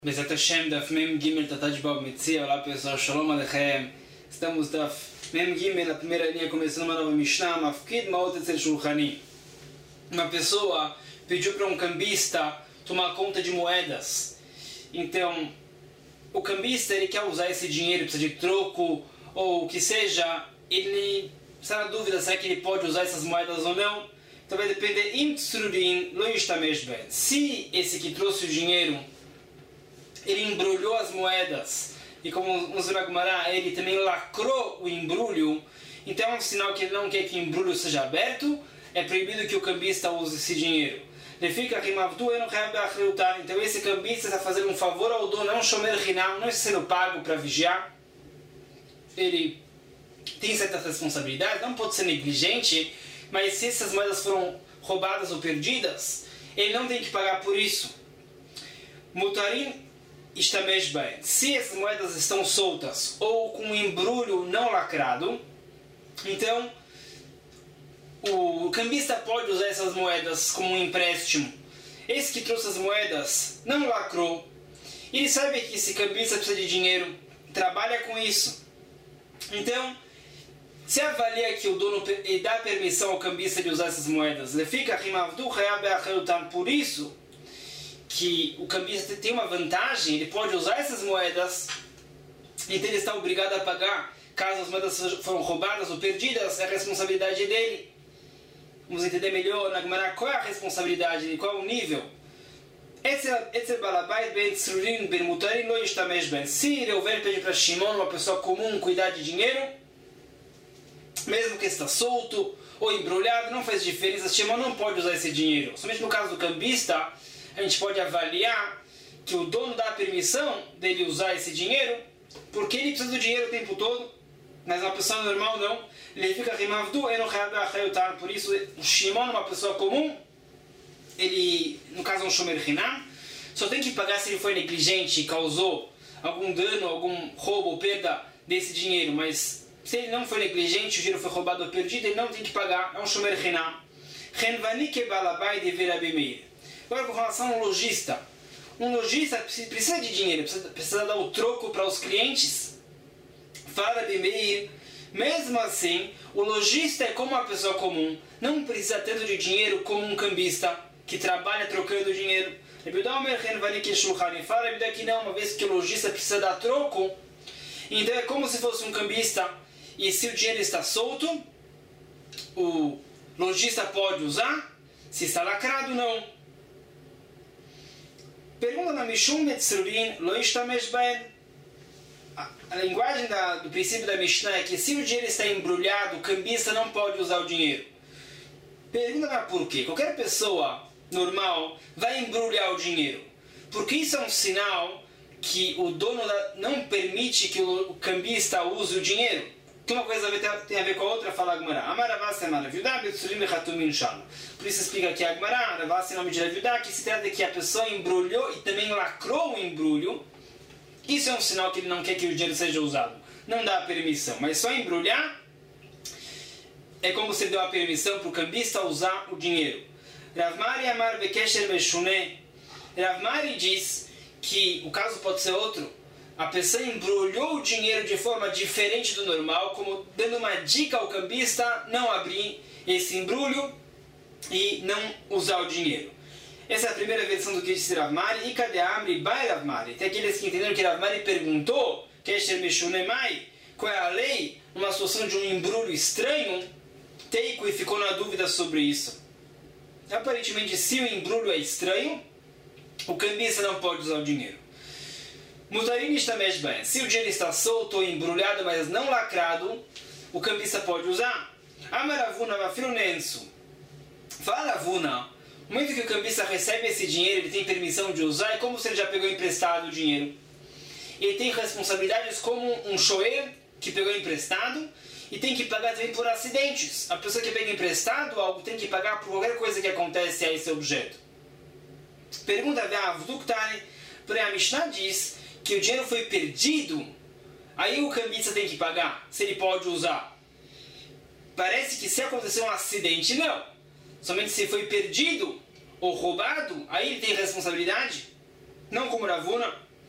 Bezat Hashem, Daf Mem Gimel Tataj Bab Metzia. Olá pessoal, Shalom Aleichem. Estamos Daf Mem Gimel, a primeira linha, começando uma nova Mishnah, Mafkid Maot Etzel Shulchani. Uma pessoa pediu para um cambista tomar conta de moedas. Então, o cambista ele quer usar esse dinheiro, precisa de troco ou o que seja. Ele está na dúvida se é que ele pode usar essas moedas ou não. Então vai depender. Se esse que trouxe o dinheiro ele embrulhou as moedas, e como nos Ragmará, ele também lacrou o embrulho, então é um sinal que ele não quer que o embrulho seja aberto, é proibido que o cambista use esse dinheiro. Então esse cambista está fazendo um favor ao dono, não shomer hinam, não está sendo pago para vigiar, ele tem certas responsabilidades, não pode ser negligente, mas se essas moedas foram roubadas ou perdidas, ele não tem que pagar por isso. Mutarim se essas moedas estão soltas ou com um embrulho não lacrado, então o cambista pode usar essas moedas como um empréstimo. Esse que trouxe as moedas não lacrou, ele sabe que esse cambista precisa de dinheiro, trabalha com isso, então se avalia que o dono dá permissão ao cambista de usar essas moedas, ele fica por isso que o cambista tem uma vantagem, ele pode usar essas moedas, então ele está obrigado a pagar. Caso as moedas foram roubadas ou perdidas, é a responsabilidade dele. Vamos entender melhor na Gemara qual é a responsabilidade, qual é o nível. Se Reuven pede para Shimon, uma pessoa comum, cuidar de dinheiro, mesmo que está solto ou embrulhado, não faz diferença, Shimon não pode usar esse dinheiro. Somente no caso do cambista, a gente pode avaliar que o dono dá a permissão dele usar esse dinheiro, porque ele precisa do dinheiro o tempo todo, mas uma pessoa normal não. Ele fica por isso o Shimon, uma pessoa comum, ele, no caso é um shomer hinam, só tem que pagar se ele foi negligente e causou algum dano, algum roubo ou perda desse dinheiro, mas se ele não foi negligente, o dinheiro foi roubado ou perdido, ele não tem que pagar, é um shomer hinam. Agora, com relação a um lojista precisa de dinheiro, precisa dar o troco para os clientes. Fala de Meir, mesmo assim, o lojista é como uma pessoa comum, não precisa tanto de dinheiro como um cambista que trabalha trocando dinheiro. Fala que não, uma vez que o lojista precisa dar troco, então é como se fosse um cambista, e se o dinheiro está solto, o lojista pode usar, se está lacrado, não. Pergunta na Mishum Metzrurin, Lo Ishtamesh Baen. A linguagem do princípio da Mishnah é que se o dinheiro está embrulhado, o cambista não pode usar o dinheiro. Pergunta na por quê? Qualquer pessoa normal vai embrulhar o dinheiro, porque isso é um sinal que o dono não permite que o cambista use o dinheiro. Que uma coisa tem a ver com a outra, fala a Gemara. Amaravasi amaraviudá, betzurim lechatum shalom. Por isso explica aqui a Gemara, Amaravasi nome de Raviudá, que se trata de que a pessoa embrulhou e também lacrou o embrulho. Isso é um sinal que ele não quer que o dinheiro seja usado. Não dá a permissão, mas só embrulhar é como se ele deu a permissão para o cambista usar o dinheiro. Rav Mari amar bekesher beshuneh. Rav Mari diz que o caso pode ser outro. A pessoa embrulhou o dinheiro de forma diferente do normal, como dando uma dica ao cambista não abrir esse embrulho e não usar o dinheiro. Essa é a primeira versão do que disse Rav Mari. E cadê Amri Bai Rav Mari? Tem aqueles que entenderam que Rav Mari perguntou qual é a lei numa situação de um embrulho estranho, Teiko, e ficou na dúvida sobre isso. Aparentemente, se o embrulho é estranho, o cambista não pode usar o dinheiro. Mutarim Ishtamesh Baen. Se o dinheiro está solto ou embrulhado, mas não lacrado, o cambista pode usar. Amaravuna Vafiru Nensu. Fala Avuna, no momento que o cambista recebe esse dinheiro, ele tem permissão de usar, é como se ele já pegou emprestado o dinheiro. Ele tem responsabilidades como um shoer que pegou emprestado e tem que pagar também por acidentes. A pessoa que pega emprestado algo tem que pagar por qualquer coisa que acontece a esse objeto. Pergunta a Avduktani, porém a Mishnah diz que o dinheiro foi perdido, aí o cambista tem que pagar, se ele pode usar. Parece que se acontecer um acidente, não. Somente se foi perdido ou roubado, aí ele tem responsabilidade. Não como Ravuna.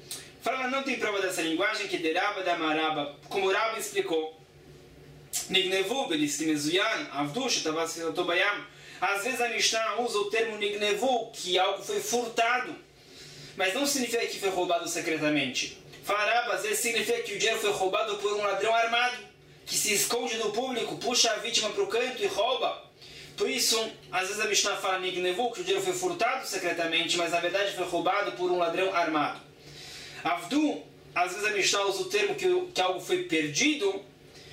Fala, não tem prova dessa linguagem, que deraba da maraba, como o Rabbi explicou. Nignevu, belisquimezuyan, avdush, tavasitobayam. Às vezes a Mishnah usa o termo nignevu, que algo foi furtado. Mas não significa que foi roubado secretamente. Fala, às vezes significa que o dinheiro foi roubado por um ladrão armado, que se esconde do público, puxa a vítima para o canto e rouba. Por isso, às vezes a Mishnah fala nignevu, que o dinheiro foi furtado secretamente, mas na verdade foi roubado por um ladrão armado. Avdu, às vezes a Mishnah usa o termo que algo foi perdido,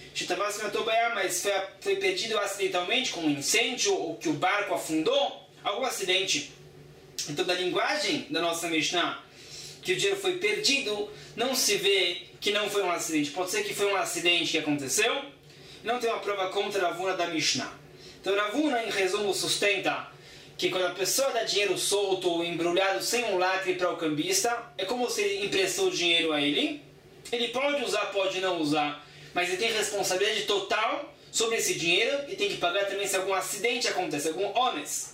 mas foi perdido acidentalmente, com um incêndio, ou que o barco afundou, algum acidente. Então, da linguagem da nossa Mishnah, que o dinheiro foi perdido, não se vê que não foi um acidente. Pode ser que foi um acidente que aconteceu, não tem uma prova contra a Ravuna da Mishnah. Então, Ravuna, em resumo, sustenta que quando a pessoa dá dinheiro solto ou embrulhado sem um lacre para o cambista, é como se ele emprestou dinheiro a ele. Ele pode usar, pode não usar, mas ele tem responsabilidade total sobre esse dinheiro e tem que pagar também se algum acidente acontece, algum ônus.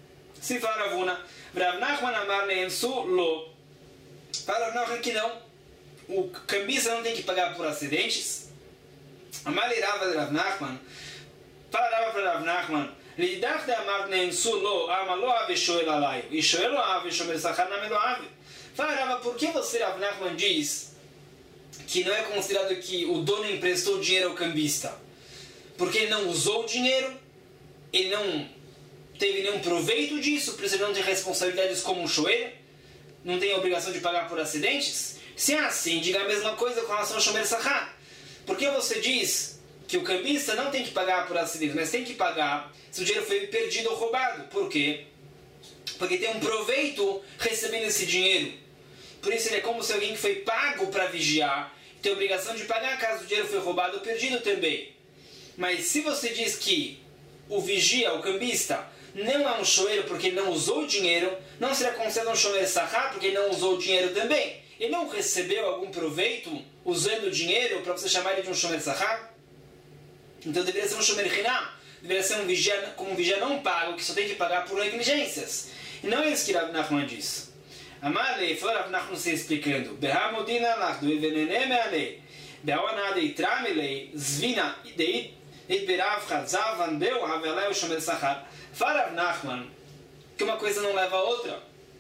Se fala Ravuna, Rav Nachman amar neensu lo. Fala Rav Nachman que não. O cambista não tem que pagar por acidentes. Amar irava de Rav Nachman. Fala Rava para Rav Nachman, lidach de amar neensu lo, ama lo ave shoel alaio. E shoel lo ave, shomer sachar name lo ave. Fala Rava, por que você, Rav Nachman, diz que não é considerado que o dono emprestou dinheiro ao cambista? Porque ele não usou o dinheiro, ele não teve nenhum proveito disso, por isso ele não tem responsabilidades como um shoer, não tem a obrigação de pagar por acidentes? Se é assim, diga a mesma coisa com relação ao shomer sachar. Por que você diz que o cambista não tem que pagar por acidentes, mas tem que pagar se o dinheiro foi perdido ou roubado? Por quê? Porque tem um proveito recebendo esse dinheiro. Por isso ele é como se alguém que foi pago para vigiar tem a obrigação de pagar caso o dinheiro foi roubado ou perdido também. Mas se você diz que o vigia, o cambista, não é um shoeiro porque ele não usou o dinheiro, não será considerado um shoer sahá porque ele não usou o dinheiro também. Ele não recebeu algum proveito usando o dinheiro para você chamar ele de um shomer sahá? Então deveria ser um shomer hinam, deveria ser um vigia, como um vigia não pago, que só tem que pagar por negligências. E não é isso que Rav Nachman diz. Amale, foi Rav Nachman se explicando. Behamodina lachdu evenene meale. Beawana deitramele zvina deit berav chazavan beu havelai o shomer sahar. Fala Rav Nachman que uma coisa não leva a outra.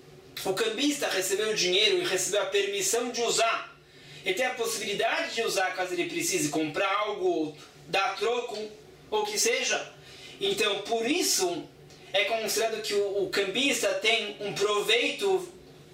O cambista recebeu o dinheiro e recebeu a permissão de usar. Ele tem a possibilidade de usar caso ele precise comprar algo, dar troco, ou o que seja. Então, por isso, é considerado que o cambista tem um proveito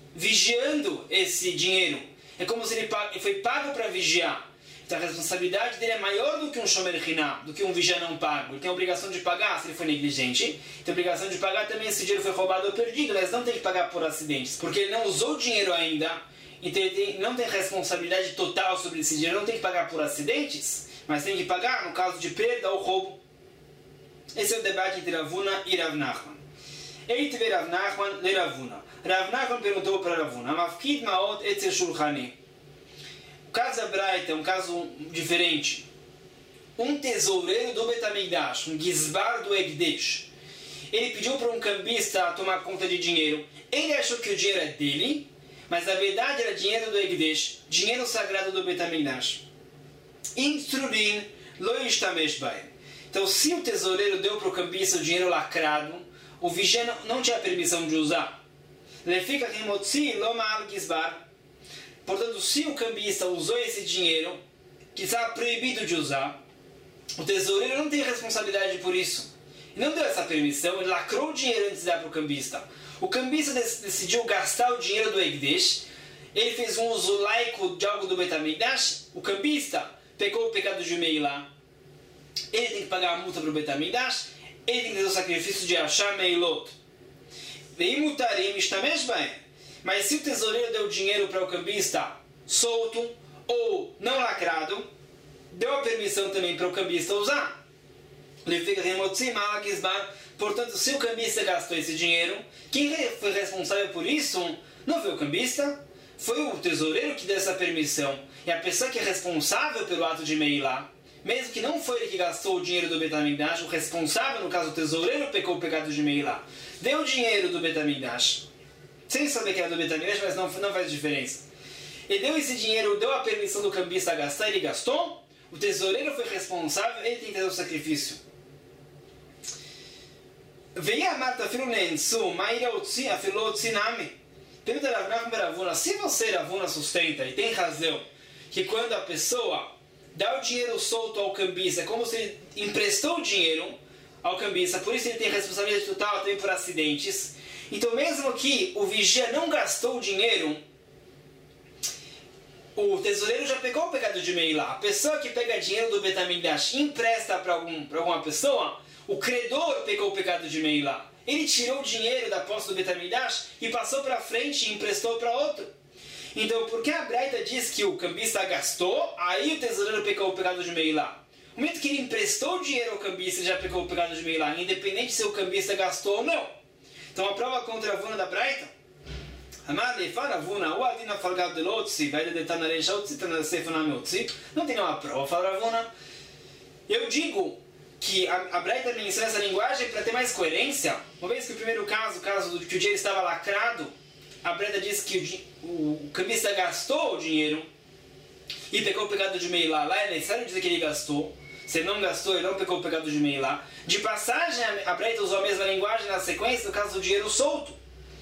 vigiando esse dinheiro. É como se ele foi pago para vigiar. Então, a responsabilidade dele é maior do que um shomer hinam, do que um vigia não pago. Ele tem a obrigação de pagar se ele foi negligente. Tem a obrigação de pagar também se o dinheiro foi roubado ou perdido. Mas não tem que pagar por acidentes, porque ele não usou o dinheiro ainda. Então, ele não tem responsabilidade total sobre esse dinheiro. Não tem que pagar por acidentes, mas tem que pagar no caso de perda ou roubo. Esse é o debate entre Ravuna e Rav Nachman. Eite Rav Nachman le Ravuna. Rav Nachman perguntou para Ravuna: Mafkid maot etzer shulchani. O caso da Braita é um caso diferente. Um tesoureiro do Betamigdash, um gizbar do Egdesh, ele pediu para um cambista tomar conta de dinheiro. Ele achou que o dinheiro é dele, mas na verdade era dinheiro do Egdesh, dinheiro sagrado do Betamigdash. Instrurin lo yishtamesh b'hem. Então, se o tesoureiro deu para o cambista o dinheiro lacrado, o vigia não tinha permissão de usar. Lefika rimotzi lo ma'al gizbar. Portanto, se o cambista usou esse dinheiro, que estava proibido de usar, o tesoureiro não tem responsabilidade por isso. Ele não deu essa permissão, ele lacrou o dinheiro antes de dar para o cambista. O cambista decidiu gastar o dinheiro do Egdesh, ele fez um uso laico de algo do Betamigdash, o cambista pecou o pecado de Meilá, ele tem que pagar a multa para o Betamigdash, ele tem que fazer o sacrifício de Asham Meilot. Veimutarim ishtamesh b'hem. Mas se o tesoureiro deu dinheiro para o cambista solto ou não lacrado, deu a permissão também para o cambista usar. Portanto, se o cambista gastou esse dinheiro, quem foi responsável por isso não foi o cambista, foi o tesoureiro que deu essa permissão. E a pessoa que é responsável pelo ato de Meilá, mesmo que não foi ele que gastou o dinheiro do Betamigdash, o responsável, no caso o tesoureiro, pecou o pecado de Meilá, deu o dinheiro do Betamigdash, sem saber que era do Betamigdash, mas não faz diferença. Ele deu esse dinheiro, deu a permissão do cambista a gastar, ele gastou. O tesoureiro foi responsável, ele tem que fazer o sacrifício. Veio a Marta filho Nensu, Maíra Utsi, a filho Utsi Nami. Pergunta Rav Nachman Ravuna, se você, Ravuna, sustenta e tem razão que quando a pessoa dá o dinheiro solto ao cambista, é como se ele emprestou o dinheiro ao cambista, por isso ele tem responsabilidade total também por acidentes. Então mesmo que o vigia não gastou o dinheiro, o tesoureiro já pegou o pecado de Meilá. A pessoa que pega dinheiro do Betamigdash e empresta para alguma pessoa, o credor pegou o pecado de Meilá. Ele tirou o dinheiro da posse do Betamigdash e passou para frente e emprestou para outro. Então, porque a Braita diz que o cambista gastou, aí o tesoureiro pegou o pecado de Meilá. No momento que ele emprestou o dinheiro ao cambista, ele já pegou o pecado de Meilá, independente se o cambista gastou ou não. Então, a prova contra a Ravuna da Braita, não tem nenhuma prova, fala Ravuna. Eu digo que a Braita menciona essa linguagem para ter mais coerência. Uma vez que o primeiro caso, o caso do que o dinheiro estava lacrado, a Braita diz que o cambista gastou o dinheiro e pegou o pecado de Meilá. Lá é necessário dizer que ele gastou. Se ele não gastou, ele não pegou o pecado de Meilá. De passagem, a Braita usou a mesma linguagem na sequência no caso do dinheiro solto,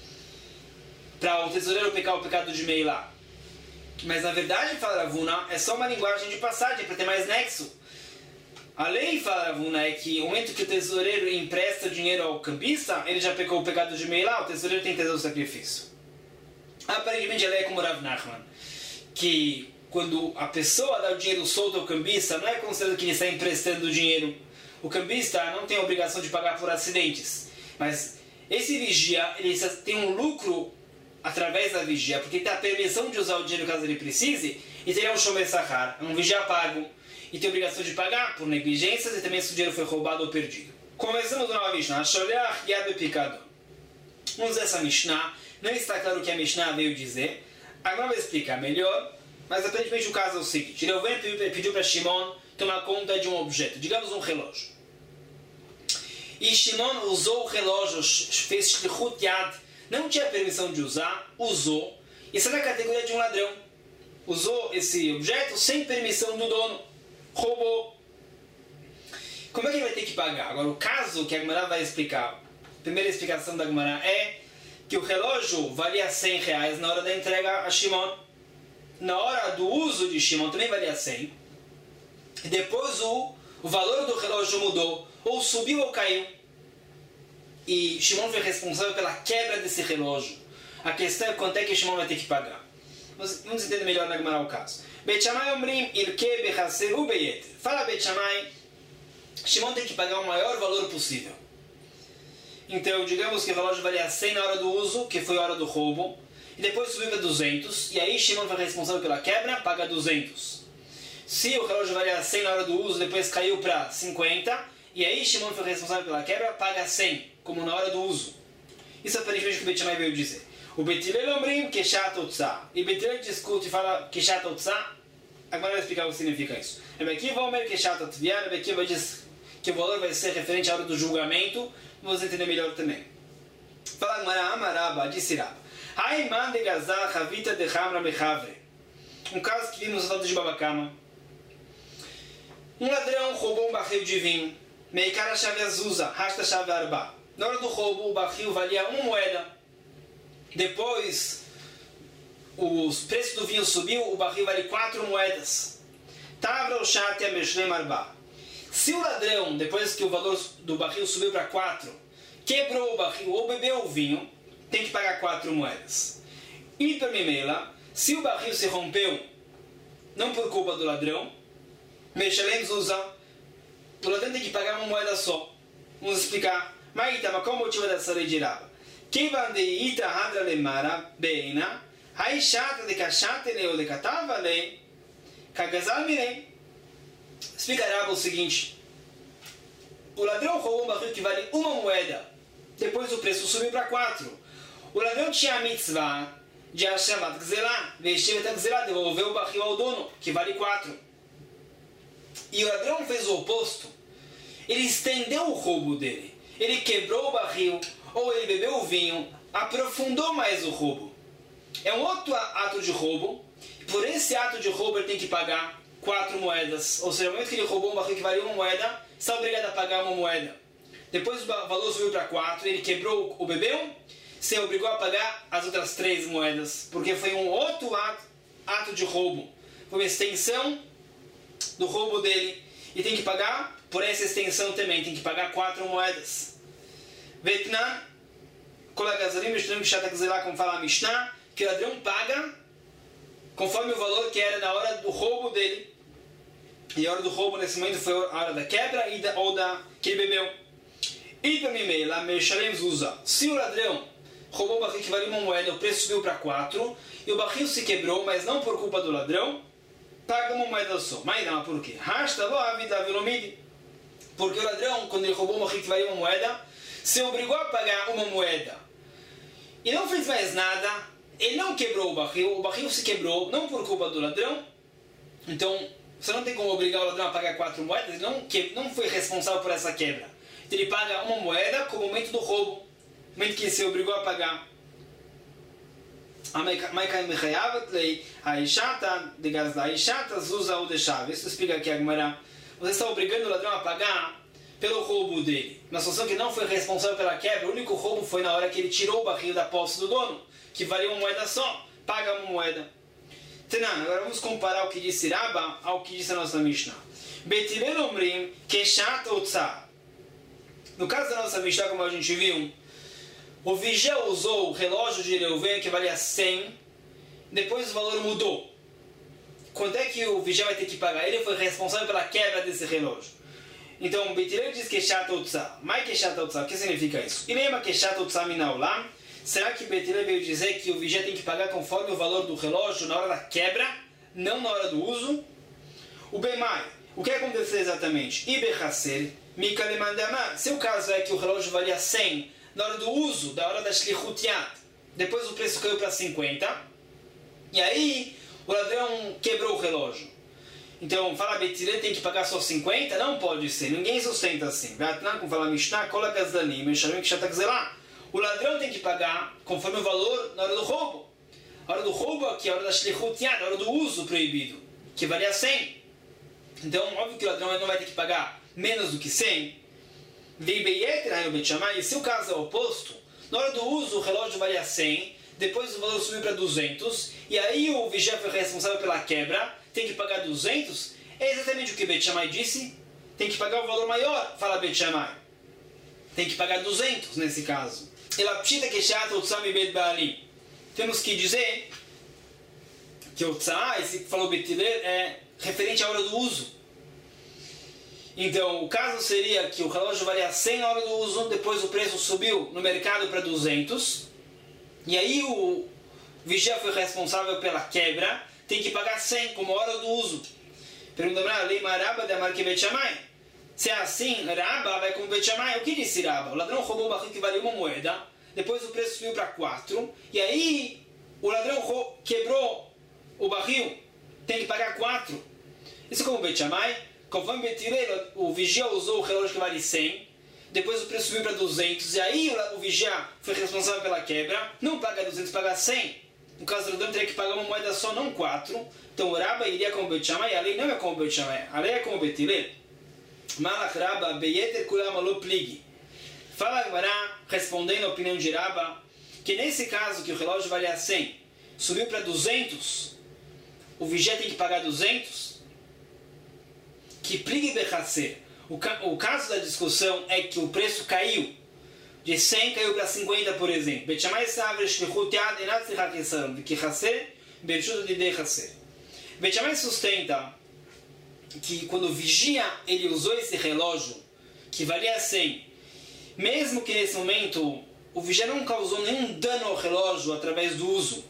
para o tesoureiro pecar o pecado de Meilá. Mas na verdade, fala Ravuna, é só uma linguagem de passagem para ter mais nexo. A lei, fala Ravuna, é que no momento que o tesoureiro empresta dinheiro ao cambista, ele já pecou o pecado de Meilá, o tesoureiro tem que fazer o sacrifício. Aparentemente a lei é como Rav Nachman, que quando a pessoa dá o dinheiro solto ao cambista, não é considerado que ele está emprestando o dinheiro. O cambista não tem a obrigação de pagar por acidentes. Mas esse vigia, ele tem um lucro através da vigia, porque ele tem a permissão de usar o dinheiro caso ele precise, e teria um shomer sahar, um vigia pago, e tem a obrigação de pagar por negligências e também se o dinheiro foi roubado ou perdido. Começamos do nova Mishnah, Sholeach Yad Picador. Vamos usar essa Mishnah, não está claro o que a Mishnah veio dizer, agora eu vou explicar melhor, mas aparentemente o caso é o seguinte: Reuven pediu para Shimon tomar conta de um objeto, digamos um relógio. E Shimon usou o relógio, fez Shlichut Yad, não tinha permissão de usar, usou, isso é na categoria de um ladrão. Usou esse objeto sem permissão do dono, roubou. Como é que ele vai ter que pagar? Agora, o caso que a Gemara vai explicar, a primeira explicação da Gemara é que o relógio valia R$100 na hora da entrega a Shimon. Na hora do uso de Shimon também valia 100. E depois o valor do relógio mudou, ou subiu ou caiu. E Shimon foi responsável pela quebra desse relógio. A questão é quanto é que Shimon vai ter que pagar. Mas vamos entender melhor na Gemara o caso. Beit Shammai omrim ilke bechaser u beyeter. Fala Beit Shammai, Shimon tem que pagar o maior valor possível. Então, digamos que o relógio valia 100 na hora do uso, que foi a hora do roubo, e depois subiu para 200, e aí Shimon foi responsável pela quebra, paga 200. Se o relógio valia 100 na hora do uso, depois caiu para 50, e aí Shimon foi responsável pela quebra, paga 100, como na hora do uso. Isso é aparentemente o que o Beit Shammai veio dizer. O Beit Hillel omrim keshat otzah. E Beit Hillel discute e fala keshat otzah. Agora vai explicar o que significa isso. Rebbe Akiva omer keshat otzah. Rebbe Akiva diz que o valor vai ser referente à hora do julgamento. Vamos entender melhor também. Fala Gemara Amaraba, disse Raba. Haiman de gazar chavita de hamra mechavre. Um caso que vimos no estado de Babacama. Um ladrão roubou um barril de vinho. Meikara chave azusa, rasta chave arba. Na hora do roubo, o barril valia 1 moeda. Depois, o preço do vinho subiu, o barril vale 4 moedas. Tavra o chat a meshlem arba. Se o ladrão, depois que o valor do barril subiu para 4, quebrou o barril ou bebeu o vinho, tem que pagar 4 moedas. E para Mimela, se o barril se rompeu, não por culpa do ladrão, meshlem usa, o ladrão tem que pagar 1 moeda só. Vamos explicar. Mas qual o motivo dessa lei de Raba? Kivan de ita hadra lemara beina, hai chata de kachate leo de katava le, kagazal mirei. Explica Raba o seguinte: o ladrão roubou um barril que vale 1 moeda, depois o preço subiu para 4. O ladrão tinha a mitzvah de Hashavat Gzelah, vestir Gzelah, devolver o barril ao dono, que vale 4. E o ladrão fez o oposto. Ele estendeu o roubo dele. Ele quebrou o barril, ou ele bebeu o vinho, aprofundou mais o roubo. É um outro ato de roubo, Por esse ato de roubo ele tem que pagar 4 moedas. Ou seja, no momento que ele roubou um barril que valia 1 moeda, está obrigado a pagar 1 moeda. Depois o valor subiu para 4, ele quebrou o bebeu, se obrigou a pagar as outras 3 moedas. Porque foi um outro ato de roubo. Foi uma extensão do roubo dele. E tem que pagar por essa extensão também. Tem que pagar 4 moedas. Vietnã, Kolagazarim, Mishnah, Kshatak como fala a Mishnah, que o ladrão paga conforme o valor que era na hora do roubo dele. E a hora do roubo nesse momento foi a hora da quebra ou da que ele bebeu. E para mim, lá Meshalem usa. Se o ladrão roubou um barril que valia 1 moeda, o preço subiu para 4, e o barril se quebrou, mas não por culpa do ladrão, paga 1 moeda só. Mas não, por quê? Porque o ladrão, quando ele roubou um barril que valia 1 moeda, se obrigou a pagar 1 moeda e não fez mais nada, ele não quebrou o barril se quebrou, não por culpa do ladrão. Então, você não tem como obrigar o ladrão a pagar 4 moedas, ele não foi responsável por essa quebra. Então, ele paga 1 moeda como momento do roubo, momento que ele se obrigou a pagar. Isso explica aqui a Gemara. Você está obrigando o ladrão a pagar pelo roubo dele. Na situação que não foi responsável pela quebra, o único roubo foi na hora que ele tirou o barril da posse do dono, que valia 1 moeda só, paga 1 moeda. Tenan, agora vamos comparar o que disse Rabba ao que disse a nossa Mishnah. Betilel omrim keshat otzar. No caso da nossa Mishnah, como a gente viu, o vigia usou o relógio de Reuven que valia 100, depois o valor mudou. Quanto é que o vigia vai ter que pagar? Ele foi responsável pela quebra desse relógio. Então, Betilel diz keshat otzar. Mas keshat otzar, o que significa isso? E lembra keshat otzar minaulam? Será que Betilel veio dizer que o vigia tem que pagar conforme o valor do relógio na hora da quebra, não na hora do uso? O Bemai, o que aconteceu exatamente? Ibechasser, Mikalemandamar. Se o caso é que o relógio valia 100 na hora do uso, da hora da shlichutiat, depois o preço caiu para 50, e aí o ladrão quebrou o relógio. Então, fala Betilel tem que pagar só 50? Não pode ser, ninguém sustenta assim. Como fala Mishnah, Kola Gazdanim, Meshalim Kshatak Zelah. O ladrão tem que pagar conforme o valor na hora do roubo. A hora do roubo aqui é a hora da shlichutiat, a hora do uso proibido, que valia 100. Então, óbvio que o ladrão não vai ter que pagar menos do que 100. E se o caso é o oposto, na hora do uso o relógio valia 100, depois o valor subiu para 200, e aí o vigia foi responsável pela quebra, tem que pagar 200, é exatamente o que Bet Shammai disse, tem que pagar o valor maior, fala Bet Shammai. Tem que pagar 200 nesse caso. Temos que dizer que o tzah, esse que falou Betilel, é referente à hora do uso. Então, o caso seria que o relógio valia 100 na hora do uso, depois o preço subiu no mercado para 200, e aí o vigia foi responsável pela quebra, tem que pagar 100 como hora do uso. Pergunta para a lei Maraba de Amar que Bet Shammai. Se é assim, Rabba vai como Bet Shammai. O que disse Rabba? O ladrão roubou um barril que valia 1 moeda, depois o preço subiu para 4, e aí o ladrão quebrou o barril, tem que pagar 4. Isso é como Bet Shammai. Conforme Betilel, o vigia usou o relógio que vale 100, depois o preço subiu para 200, e aí o vigia foi responsável pela quebra, não paga 200, paga 100. No caso do ladrão, teria que pagar 1 moeda só, não 4. Então o Rabba iria como Bet Shammai, a lei não é como Bet Shammai, a lei é como Betilel. Malach Rabba, Beyeter Kulam Alo Plig. Fala agora, respondendo a opinião de Rabba, que nesse caso que o relógio valia 100, subiu para 200, o vigia tem que pagar 200, que Plig Bechasser. O caso da discussão é que o preço caiu, de 100 caiu para 50, por exemplo. Bet Shammai sabe shlichutiat enat tzricha kesaron, que Chasser, bershut de Chasser. Bet Shammai sustenta que quando o vigia ele usou esse relógio que valia 100, mesmo que nesse momento o vigia não causou nenhum dano ao relógio através do uso,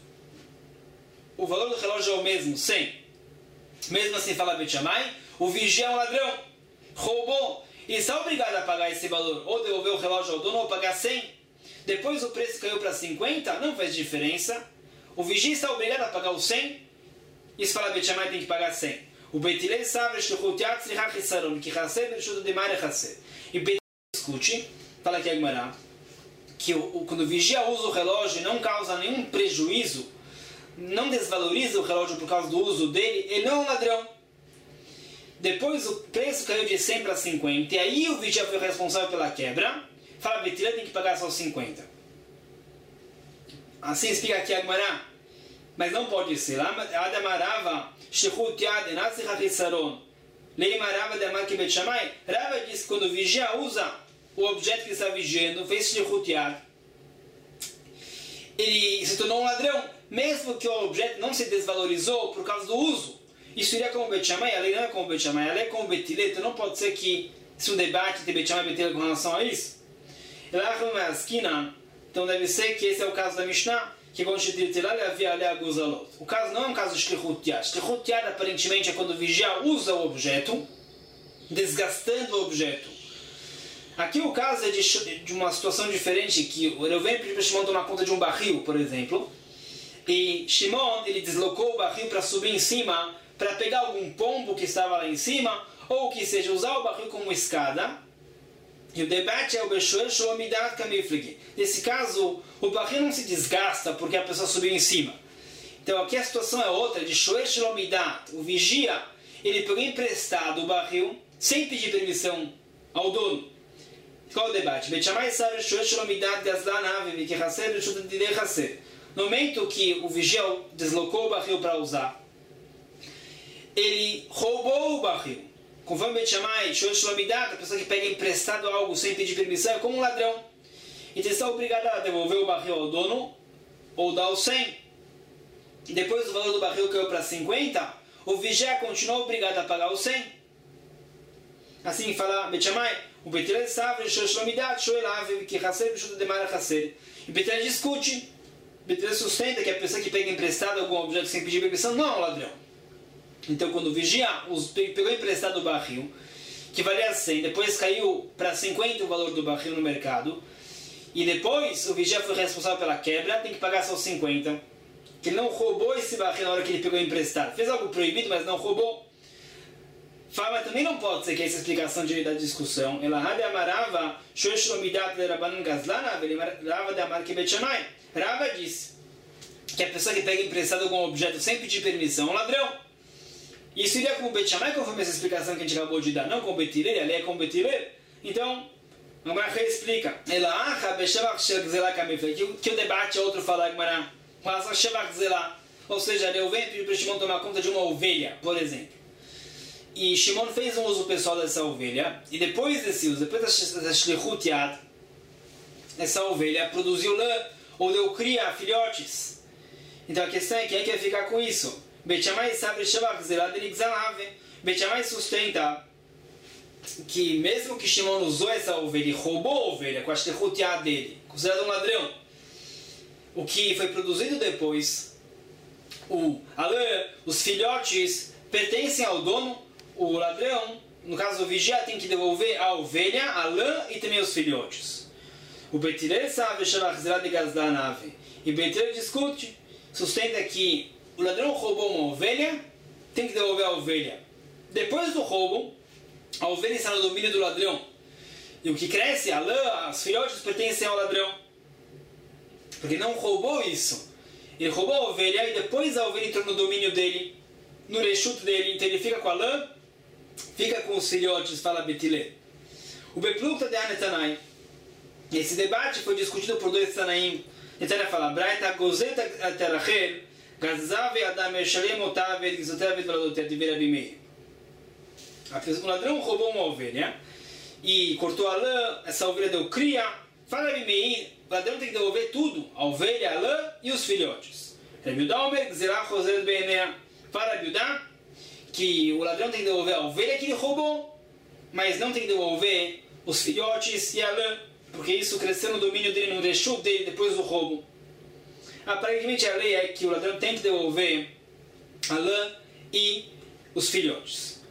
o valor do relógio é o mesmo, 100. Mesmo assim, fala Bet Shammai, o vigia é um ladrão, roubou, e está obrigado a pagar esse valor, ou devolver o relógio ao dono, ou pagar 100. Depois o preço caiu para 50, não faz diferença. O vigia está obrigado a pagar o 100, isso fala Bet Shammai tem que pagar 100. O Betilel sabe que Chasser bershut de Chasser. E Betilel discute, fala aqui a Gemara, que quando o vigia usa o relógio não causa nenhum prejuízo não desvaloriza o relógio por causa do uso dele, ele não é um ladrão. Depois o preço caiu de 100 para 50, e aí o vigia foi responsável pela quebra. Fala, Betila tem que pagar só 50. Assim explica aqui a Gemara. Mas não pode ser. Adamarava, Shechut Yad, Nasich HaChisaron. Leimarava de Amar Kibet Shammai. Rava diz que quando o vigia usa o objeto que está vigiando, fez Shechut Yad, ele se tornou um ladrão, mesmo que o objeto não se desvalorizou por causa do uso. Isso iria como Bet Shammai, a lei não é como Bet Shammai, a lei é como Betile, então não pode ser que se um debate tem Bet Shammai e Betile com relação a isso. Então deve ser que esse é o caso da Mishnah, que o caso não é um caso de Shlichut Yad. Shlichut Yad aparentemente é quando o vigia usa o objeto, desgastando o objeto. Aqui o caso é de uma situação diferente, que o Reuven pediu para Shimon tomar conta de um barril, por exemplo, e Shimon ele deslocou o barril para subir em cima, para pegar algum pombo que estava lá em cima, ou que seja, usar o barril como escada. E o debate é o Beshoel Sholomidat Kamiflig. Nesse caso, o barril não se desgasta porque a pessoa subiu em cima. Então aqui a situação é outra, de Shoel Sholomidat. O vigia, ele pegou emprestado o barril sem pedir permissão ao dono. Qual é o debate? Bet Shammai sabe Shoel Sholomidat Gazlan Aviv que Haser Beshut Didei Haser. No momento que o vigia deslocou o barril para usar, ele roubou o barril. Conforme Bet Shammai, Shoel Sholomidat, a pessoa que pega emprestado algo sem pedir permissão é como um ladrão. Então está obrigado a devolver o barril ao dono ou dar o 100. E depois o valor do barril caiu para 50, o vigia continuou obrigado a pagar o 100. Assim fala Bet Shammai, o Betile sabe Shoel Sholomidat, Shoel Aviv que Haser Beshut Demar Haser. E Betile discute, Betile sustenta que a pessoa que pega emprestado algum objeto sem pedir permissão não é um ladrão. Então, quando o vigia pegou emprestado o barril, que valia 100, depois caiu para 50 o valor do barril no mercado, e depois o vigia foi responsável pela quebra, tem que pagar só 50, que ele não roubou esse barril na hora que ele pegou emprestado. Fez algo proibido, mas não roubou. Fala, também não pode ser que essa explicação da discussão. Rava disse que a pessoa que pega emprestado algum objeto sem pedir permissão é um ladrão. Isso iria como Bet Shammai, conforme essa explicação que a gente acabou de dar, não como Betile, a lei é como Betile. Então, a Gemara explica. Que o debate é outro falar, Gemara. Ou seja, Reuven pediu para Shimon tomar conta de uma ovelha, por exemplo. E Shimon fez um uso pessoal dessa ovelha, e depois desse uso, depois da Shlichut Yad, essa ovelha produziu lã, ou deu cria a filhotes. Então a questão é quem é que vai ficar com isso? Bet Shammai sabe Bet Shammai sustenta que mesmo que Shimon usou essa ovelha e roubou a ovelha com a Shlichut Yad dele, considerado um ladrão, o que foi produzido depois, a lã, os filhotes pertencem ao dono. O ladrão, no caso o vigia, tem que devolver a ovelha, a lã e também os filhotes. O Betile sabe e Betile discute, sustenta que o ladrão roubou uma ovelha, tem que devolver a ovelha. Depois do roubo, a ovelha está no domínio do ladrão. E o que cresce, a lã, os filhotes pertencem ao ladrão. Porque não roubou isso. Ele roubou a ovelha e depois a ovelha entrou no domínio dele, no reshut dele. Então ele fica com a lã, fica com os filhotes, fala Betile. O Beplukta de Anetanai. Esse debate foi discutido por dois Tanaim. Netanai fala, Braita Gozeta Terachel, Gazave Adam Eshalem Otavet, Gizotavet Valadotet, Tivera Bimei. O ladrão roubou uma ovelha e cortou a lã, essa ovelha deu cria. Fala Bimei, o ladrão tem que devolver tudo, a ovelha, a lã e os filhotes. Rebiudá Omer, Gzerah Choser Beinea. Fala Rebiudá, que o ladrão tem que devolver a ovelha que ele roubou, mas não tem que devolver os filhotes e a lã, porque isso cresceu no domínio dele, no reshut dele, depois do roubo. Aparentemente a lei é que o ladrão tem que devolver a lã e os filhotes.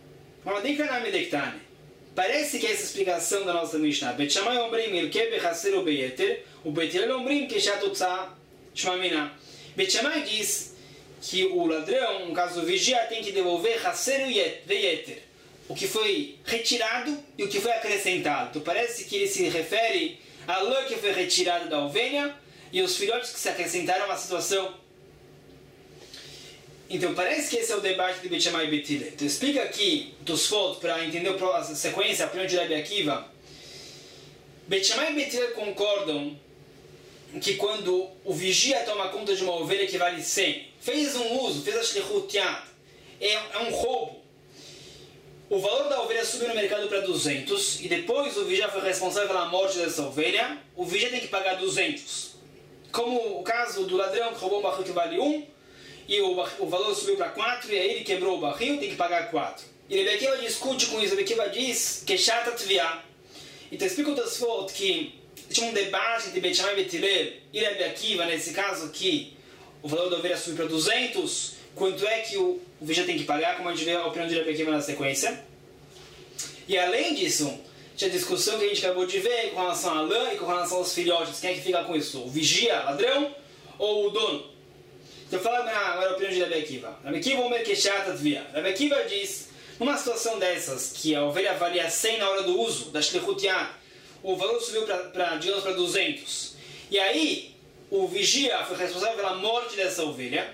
Parece que essa explicação da nossa Mishnah. Bet Shammai omrim ilke bechaser ou beyeter, o Bet Hillel omrim keshatotza shmamina. Bet Shammai diz que o ladrão, no caso do vigia, tem que devolver chaser veyeter, o que foi retirado e o que foi acrescentado. Então parece que ele se refere à lã que foi retirada da ovelha e os filhotes que se acrescentaram à situação. Então parece que esse é o debate de Bet Shammai e Bet Hillel. Então explica aqui Tosfot para entender a sequência, a opinião de Rabbi Akiva. Bet Shammai e Bet Hillel concordam que quando o vigia toma conta de uma ovelha que vale 100, fez um uso, fez a shlichut yad, é um roubo. O valor da ovelha subiu no mercado para 200 e depois o vigia foi responsável pela morte dessa ovelha, o vigia tem que pagar 200. Como o caso do ladrão que roubou um barril que vale 1 e o valor subiu para 4 e aí ele quebrou o barril, tem que pagar 4. E Rebbe Akiva discute com isso, Rebbe Akiva diz que chata tvia. Então explica o Tosfot que tinha um debate entre Bet Shammai e Bet Hillel e Rebbe Akiva, nesse caso que o valor da ovelha subiu para 200, quanto é que o vigia tem que pagar, como a gente vê a opinião de Rebbe Akiva na sequência. E além disso, tinha a discussão que a gente acabou de ver com relação à lã e com relação aos filhotes. Quem é que fica com isso? O vigia, ladrão, ou o dono? Então fala agora a opinião de Rebbe Akiva. Rebbe Akiva omer keshat tvia. Rebbe Akiva diz, numa situação dessas, que a ovelha valia 100 na hora do uso, da shlichut yad, o valor subiu para 200. E aí, o vigia foi responsável pela morte dessa ovelha.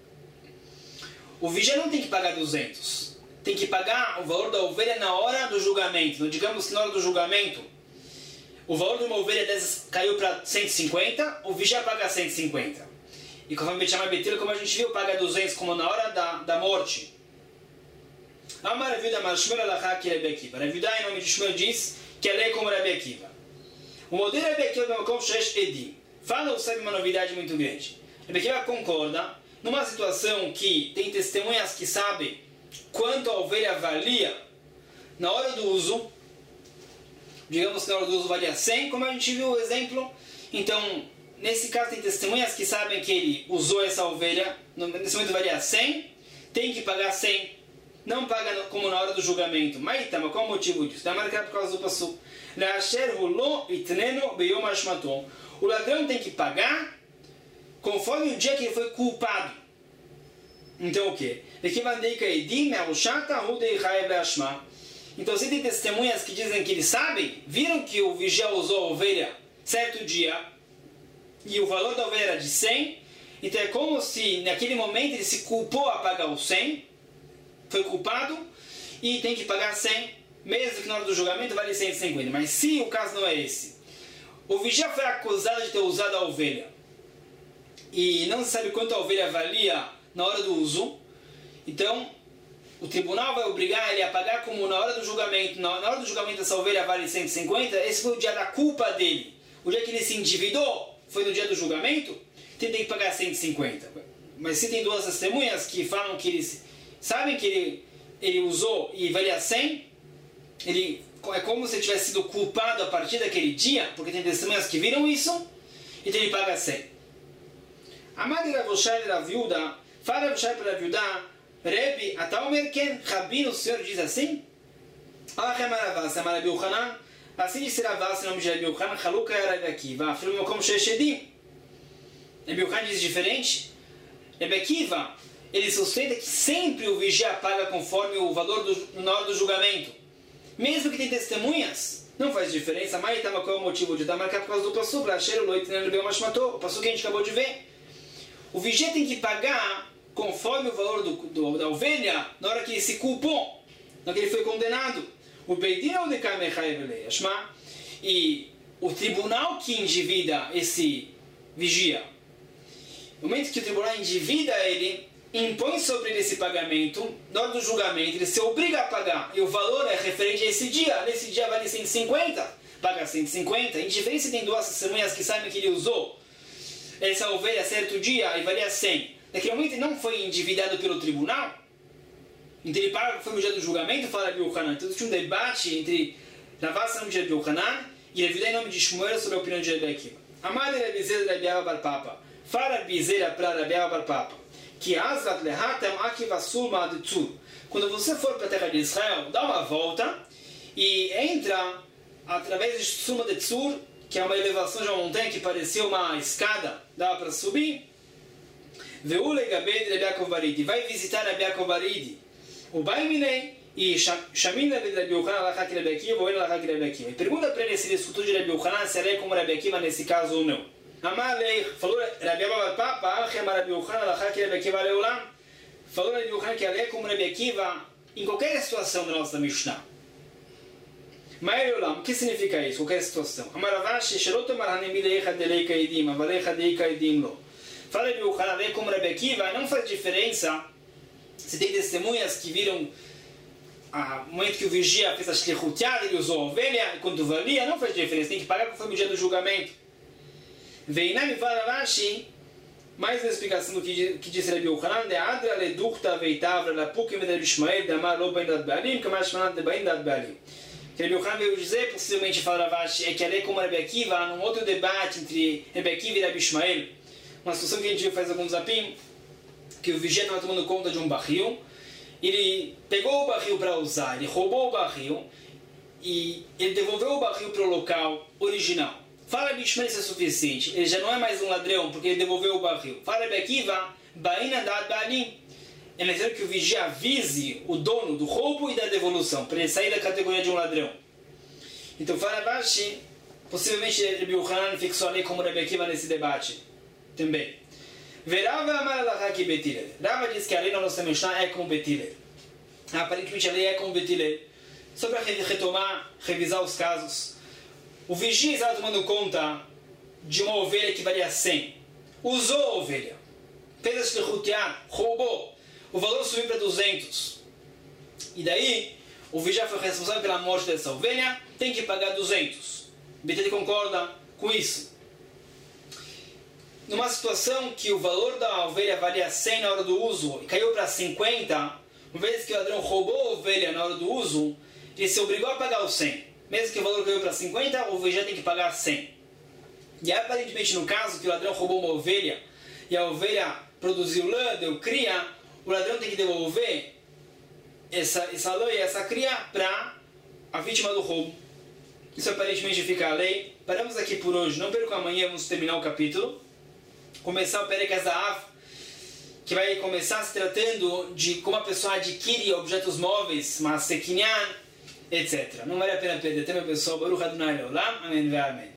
O vigia não tem que pagar 200. Tem que pagar o valor da ovelha na hora do julgamento. Digamos que na hora do julgamento, o valor de uma ovelha dessas caiu para 150, o vigia paga 150. E conforme Bet Shammai e Bet Hillel, como a gente viu, paga 200 como na hora da morte. Amar Rav Yehuda Mar Shmuel Alachá que Rebbe Akiva. Rav Yehuda, em nome de Shmuel, diz que a lei é como Rebbe Akiva. O modelo Rebbe Akiva é como Shesh Edim. Fala ou sabe uma novidade muito grande. Rebbe Akiva concorda numa situação que tem testemunhas que sabem quanto a ovelha valia na hora do uso. Digamos que na hora do uso valia 100, como a gente viu o exemplo. Então, nesse caso tem testemunhas que sabem que ele usou essa ovelha, nesse momento valia 100, tem que pagar 100. Não paga como na hora do julgamento. Mas qual é o motivo disso? Está marcado por causa do passuco. O ladrão tem que pagar conforme o dia que ele foi culpado. Então o quê? Então se tem testemunhas que dizem que eles sabem, viram que o vigia usou a ovelha certo dia e o valor da ovelha era de 100, então é como se naquele momento ele se culpou a pagar o 100, foi culpado e tem que pagar 100, mesmo que na hora do julgamento vale 150. Mas se o caso não é esse, o vigia foi acusado de ter usado a ovelha e não se sabe quanto a ovelha valia na hora do uso, então o tribunal vai obrigar ele a pagar como na hora do julgamento. Na hora do julgamento essa ovelha vale 150, esse foi o dia da culpa dele. O dia que ele se endividou foi no dia do julgamento, então ele tem que pagar 150. Mas se tem duas testemunhas que falam que eles sabem que ele usou e valia 100, é como se ele tivesse sido culpado a partir daquele dia, porque tem testemunhas que viram isso, então ele paga 100. Amad Rav Oshai Rav Yehuda, fala Rav Oshai para Rav Yehuda, Rebbe, Ataomer Ken, Rabino, o senhor diz assim? Alachem Aravas, Amar Rabi Yochanan, assim disse Ravas, em nome de Rabi Yochanan, Chaluka Rabi Akiva, afirma como Sheshedim. Rabi Yochanan diz diferente. Rabi Akiva, ele sustenta que sempre o vigia paga conforme o valor na hora do julgamento. Mesmo que tem testemunhas, não faz diferença. Mas qual é o motivo de estar marcado por causa do passuco? O passuco que a gente acabou de ver. O vigia tem que pagar conforme o valor da ovelha na hora que ele se culpou, na hora que ele foi condenado. O Beidin ou e o tribunal que endivida esse vigia, no momento que o tribunal endivida ele, impõe sobre ele esse pagamento, na hora do julgamento ele se obriga a pagar, e o valor é referente a esse dia. Nesse dia vale 150, paga 150, indiferente se tem duas testemunhas que sabem que ele usou essa ovelha certo dia e valia 100. Naquele momento ele não foi endividado pelo tribunal, então ele paga, foi no dia do julgamento, fala Rabi Yochanan. Então tinha um debate entre Ravas em nome de Rabi Yochanan e Rav Yehuda em nome de Shmuel sobre a opinião de Rebbe Akiva. Amar Rabi Zera Rabi Abba bar Papa, fala Rabi Zera para Rabi Abba bar Papa, que Azvat lehatam akiva sulma de tzur. Quando você for para a terra de Israel, dá uma volta e entra através de Sulma de Tzur, que é uma elevação de uma montanha que parecia uma escada, dava para subir. Veule Gabed Rabi Yaakov Baridi, vai visitar Rabi Yaakov Baridi. O Baiminei e Shamina de Rabi Yochanan Alachá que Rabi Akiva, ou ele Alachá que Rabi Akiva. E pergunta para ele se ele escutou de Rabi Yochanan, se ele é como Rabi Akiva nesse caso ou não. Amalei, falou Rabi Abba bar Papa, Alchem Rabi Yochanan Alachá que Rabi Akiva Leolam. falou Rabi Yochanan que a lei é como Rabi Akiva em qualquer situação da nossa Mishnah. Ma'er Olam, o que significa isso? Qualquer situação. Amaravashi, Sherot Amar Hanemi Leicha Delei Kaidim, Avaleicha Dei Kaidim Lo. Fala Rabi Yochanan, a lei é como Rabi Akiva, não faz diferença se tem testemunhas que viram o momento que o vigia fez a shlichutiá, ele usou a ovelha, quando valia, não faz diferença, tem que pagar conforme o dia do julgamento. Veinami fala Rashi, mais uma explicação do que disse Rabi Yochanan, de Adra ledukta veitavra la pukim de Ishmael, de Amar lo bain dat baalim, kamar shmanat de bain dat baalim. Que Rabi Yochanan veio dizer, possivelmente fala Rashi, é que a lei como Rabi Akiva, num outro debate entre Rabi Akiva e Rabi Ishmael, uma situação que a gente faz alguns zapim, que o vigia estava tomando conta de um barril, ele pegou o barril para usar, ele roubou o barril e ele devolveu o barril para o local original. Fala Rabi Ishmael, isso é suficiente, ele já não é mais um ladrão porque ele devolveu o barril. Fala Rabi Akiva, bain dat baalim, é necessário que o vigia avise o dono do roubo e da devolução, para ele sair da categoria de um ladrão. Então fala Rashi, possivelmente Rabi Yochanan fixou a lei como Rabi Akiva nesse debate também. Verava Amar Alachá que Betiler. Rava diz que a lei na nossa Mishnah é como Betiler. Aparentemente a lei é como Betiler. Só para retomar, revisar os casos. O vigia estava tomando conta de uma ovelha que valia 100. Usou a ovelha. Fez a shlichutiá, roubou. O valor subiu para 200. E daí, o vigia foi responsável pela morte dessa ovelha, tem que pagar 200. Betiler concorda com isso. Numa situação que o valor da ovelha valia 100 na hora do uso e caiu para 50, uma vez que o ladrão roubou a ovelha na hora do uso, ele se obrigou a pagar os 100. Mesmo que o valor caiu para 50, o vigia tem que pagar 100. E aparentemente no caso que o ladrão roubou uma ovelha e a ovelha produziu lã, deu cria, o ladrão tem que devolver essa lã e essa cria para a vítima do roubo. Isso aparentemente fica a lei. Paramos aqui por hoje, não percam amanhã, vamos terminar o capítulo. Começar o Perek Hazahav, que vai começar se tratando de como a pessoa adquire objetos móveis, mas sequinyan, etc. Não vale a pena perder tempo, pessoal. Baruch Adonai Leolam. Amém.